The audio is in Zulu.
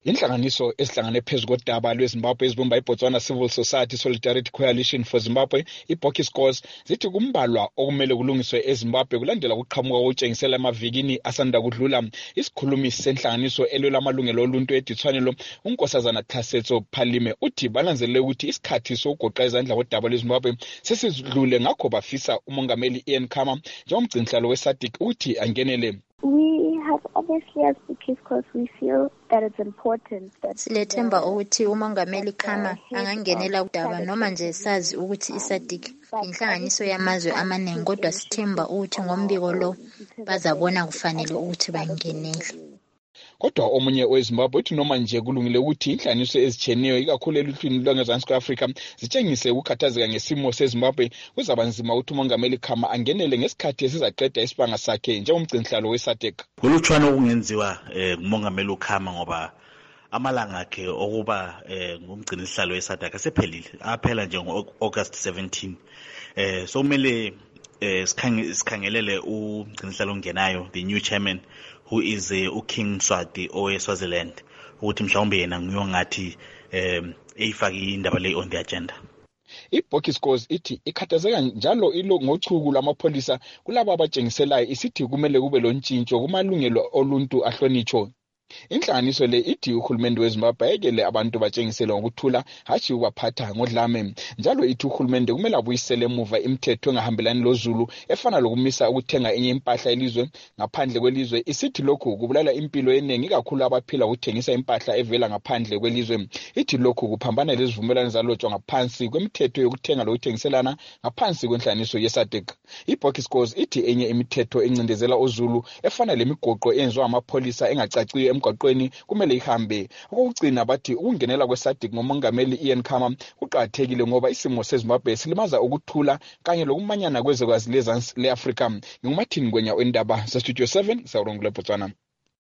Inhlanganiso esihlangane phezu kodaba lweZimbabwe ezibumba iBotswana Civil Society Solidarity Coalition for Zimbabwe, iBokis Cause, zithi kumbalwa okumele kulungiswe eZimbabwe kulandela ukuqhamuka kokutshengisela emavikini asanda kudlula. Isikhulumi senhlanganiso elwela amalungelo oluntu eDithwanelo, uNkosazana Hlasetso Phalime, uthi balanzelele ukuthi isikhathi sokugoqa izandla kodaba lweZimbabwe sesidlule, ngakho bafisa umongameli Ian Khama njengomgcinihlalo weSADC uthi angenele. We have obviously as Bokis Cause we feel that it's important that silethemba ukuthi umongameli Khama angangenela udaba noma nje sazi ukuthi iSADC inhlanganiso yamazwe amaningi, kodwa sithemba ukuthi ngombiko lo bazabona kufanele ukuthi bangenele. Kodwa omunye weZimbabwe uthi noma nje kulungile ukuthi inhlanganiso ezitsheneyo ikakhulu eluhlwini lwangezansi kwe-Afrika zitshengise ukukhathazeka ngesimo seZimbabwe, kuzaba nzima ukuthi umongameli Khama angenele ngesikhathi esizaqeda isibanga sakhe njengomgcinihlalo weSADC. Kulutshwana okungenziwa ngumongameli uKhama ngoba amalanga akhe okuba ngumgcinihlalo weSADC asephelile, aphela nje ngo-August 17. So kumele sikhangelele umgcinihlalo ongenayo, the new chairman, who is uKing Mswati oweSwaziland, ukuthi mhlawumbe yena ngiyongathi eyifaki indaba le on the agenda. iBokis Cause ithi ikhathazeka njalo ilo ngochuku lwamapholisa kulabo abatshengiselayo, isithi kumele kube lontshintsho kumalungelo oluntu ahlonitshwe. Inhlanganiso le ithi uhulumende weZimbabwe ayekele abantu batshengisele ngokuthula, hashi ukubaphatha ngodlame. Njalo ithi uhulumende kumele abuyisele emuva imithetho engahambelani loZulu efana lokumisa ukuthenga enye impahla elizwe ngaphandle kwelizwe. Isithi lokhu kubulala impilo eningi kakhulu abaphila ukuthengisa impahla evela ngaphandle kwelizwe. Ithi lokhu kuphambana lezivumelwano zalotshwa ngaphansi kwemithetho yokuthenga lokuthengiselana ngaphansi kwenhlanganiso yeSADC. iBokis Cause ithi enye imithetho encindezela oZulu efana lemigoqo eyenziwa amapholisa engacaciyo emgwaqweni kumele ihambe. Okugcina bathi ukungenela kweSADC ngomongameli Ian Khama kuqakathekile ngoba isimo seZimbabwe silimaza ukuthula kanye lokumanyana kwezwekazi lezansi le-Afrika. NginguMartin Ngwenya wendaba seStudio 7 eSaurongule, Botswana.